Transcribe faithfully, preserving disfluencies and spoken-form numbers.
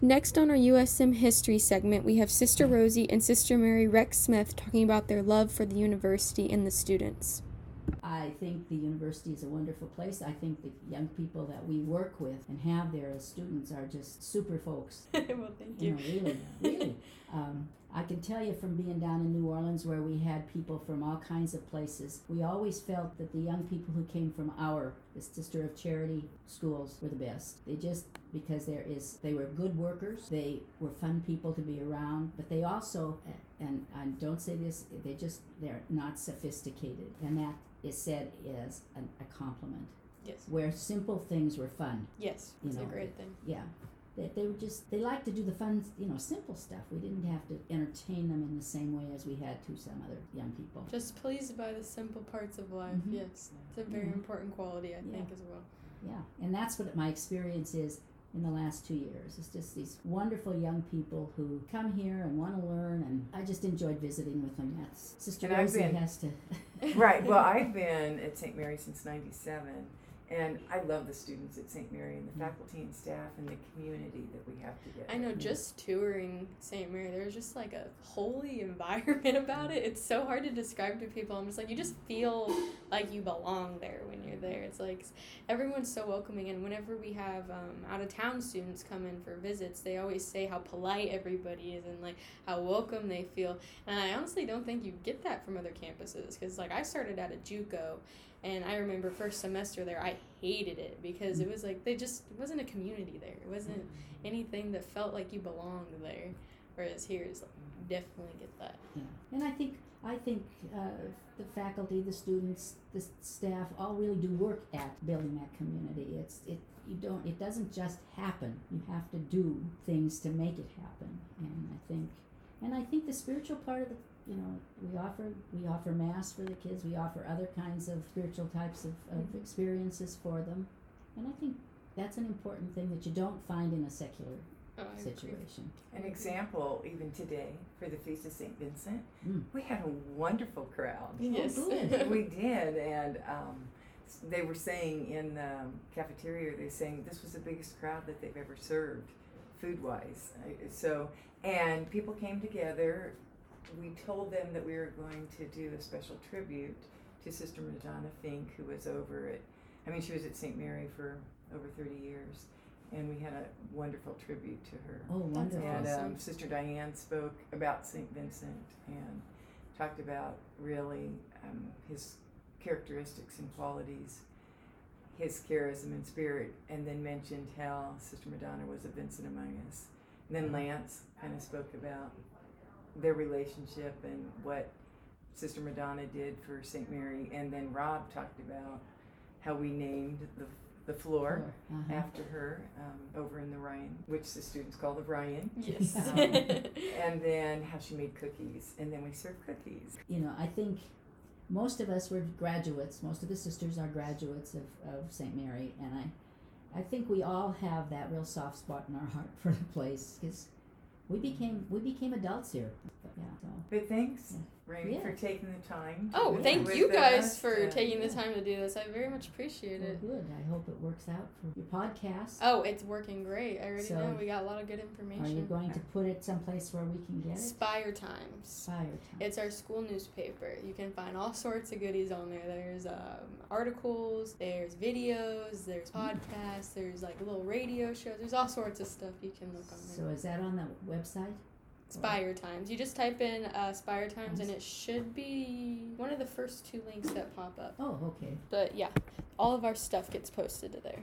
Next on our U S M History segment, we have Sister Rosie and Sister Mary Rex Smith talking about their love for the university and the students. I think the university is a wonderful place. I think the young people that we work with and have there as students are just super folks. Well, thank you. You know, really, really. Um, I can tell you from being down in New Orleans where we had people from all kinds of places, we always felt that the young people who came from our, the Sister of Charity schools were the best. They just, because there is, they were good workers, they were fun people to be around, but they also, and I don't say this, they just, they're not sophisticated. And that is said as an, a compliment. Yes. Where simple things were fun. Yes, it's a great thing. Yeah. They, they were just, they liked to do the fun, you know, simple stuff. We didn't have to entertain them in the same way as we had to some other young people. Just pleased by the simple parts of life, mm-hmm. yes. It's a very mm-hmm. important quality, I yeah. think, as well. Yeah, and that's what my experience is in the last two years. It's just these wonderful young people who come here and want to learn, and I just enjoyed visiting with them. That's Sister and Rosie been, has to... Right, well, I've been at Saint Mary since ninety-seven. And I love the students at Saint Mary and the faculty and staff and the community that we have together. I know, just touring Saint Mary, there's just like a holy environment about it. It's so hard to describe to people. I'm just like, you just feel like you belong there when you're there. It's like everyone's so welcoming. And whenever we have um, out-of-town students come in for visits, they always say how polite everybody is and like how welcome they feel. And I honestly don't think you get that from other campuses because like I started at a JUCO. And I remember first semester there, I hated it because it was like, they just, it wasn't a community there. It wasn't anything that felt like you belonged there. Whereas here is like, you definitely get that. Yeah. And I think, I think uh, the faculty, the students, the staff all really do work at building that community. It's, it, you don't, it doesn't just happen. You have to do things to make it happen. And I think, and I think the spiritual part of the, you know, we offer we offer Mass for the kids. We offer other kinds of spiritual types of, of mm-hmm. experiences for them, and I think that's an important thing that you don't find in a secular oh, situation. An example, even today, for the Feast of Saint Vincent, mm. we had a wonderful crowd. Yes, oh, good. We did, and um, they were saying in the cafeteria, they were saying this was the biggest crowd that they've ever served, food-wise. So, and people came together. We told them that we were going to do a special tribute to Sister Madonna Fink, who was over at, I mean, she was at Saint Mary for over thirty years, and we had a wonderful tribute to her. Oh, wonderful. And awesome. um, Sister Diane spoke about Saint Vincent and talked about really um, his characteristics and qualities, his charism and spirit, and then mentioned how Sister Madonna was a Vincent among us. And then Lance kind of spoke about their relationship and what Sister Madonna did for Saint Mary, and then Rob talked about how we named the the floor uh-huh. after her um, over in the Ryan, which the students call the Ryan. Yes. Um, and then how she made cookies, and then we served cookies. You know, I think most of us were graduates. Most of the sisters are graduates of, of Saint Mary, and I, I think we all have that real soft spot in our heart for the place because we became we became adults here. But yeah, so. But thanks, Yeah. Rainey, Yeah. for taking the time. to Oh, be thank with you guys us, for and- taking the time to do this. I very much appreciate Well, it. good. I hope it works out for your podcast. Oh, it's working great. I already So, know. We got a lot of good Are information. you going to put it someplace where we can get it? Spire Times. Fire time. It's our school newspaper. You can find all sorts of goodies on there. There's um, articles, there's videos, there's podcasts, there's like little radio shows. There's all sorts of stuff you can look on So there. is that on the website? Spire Times. You just type in uh, Spire Times and it should be one of the first two links that pop up. Oh, okay. But yeah, all of our stuff gets posted to there.